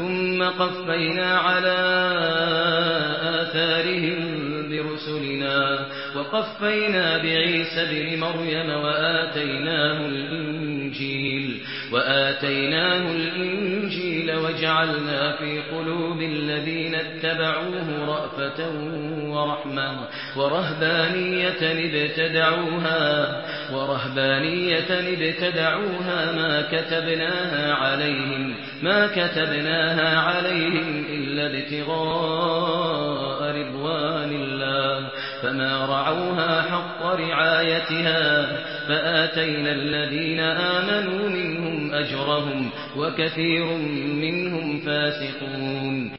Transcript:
ثم قفينا على آثارهم برسلنا وقفينا بعيسى ابن مريم وآتيناه الإنجيل وجعلنا في قلوب الذين اتبعوه رأفة ورحمة ورهبانية ابتدعوها ما كتبناها عليهم إلا ابتغاء رضوان الله فما رعوها حق رعايتها فآتينا الذين آمنوا منهم أجرهم وكثير منهم فاسقون.